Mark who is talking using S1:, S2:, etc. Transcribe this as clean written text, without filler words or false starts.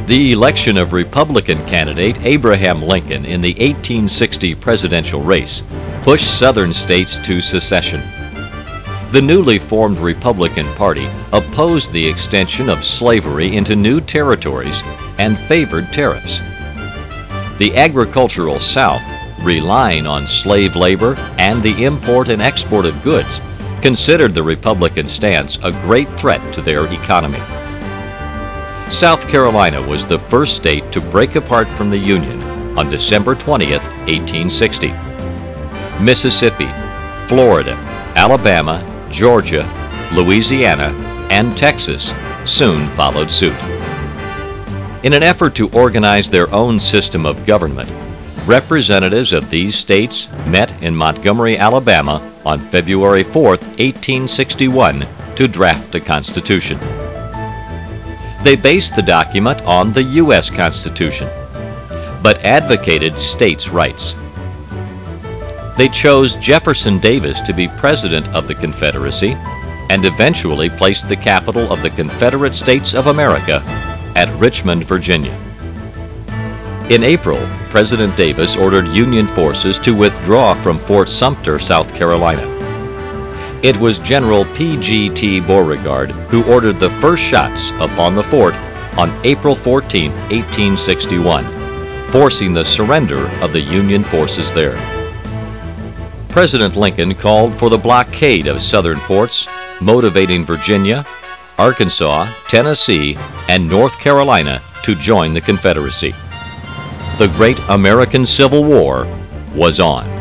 S1: The election of Republican candidate Abraham Lincoln in the 1860 presidential race pushed Southern states to secession. The newly formed Republican Party opposed the extension of slavery into new territories and favored tariffs. The agricultural South, relying on slave labor and the import and export of goods, considered the Republican stance a great threat to their economy. South Carolina was the first state to break apart from the Union on December 20th, 1860. Mississippi, Florida, Alabama, Georgia, Louisiana, and Texas soon followed suit. In an effort to organize their own system of government, representatives of these states met in Montgomery, Alabama on February 4, 1861 to draft a constitution. They based the document on the U.S. Constitution, but advocated states' rights. They chose Jefferson Davis to be president of the Confederacy and eventually placed the capital of the Confederate States of America at Richmond, Virginia. In April, President Davis ordered Union forces to withdraw from Fort Sumter, South Carolina. It was General P.G.T. Beauregard who ordered the first shots upon the fort on April 14, 1861, forcing the surrender of the Union forces there. President Lincoln called for the blockade of southern forts, motivating Virginia, Arkansas, Tennessee, and North Carolina to join the Confederacy. The Great American Civil War was on.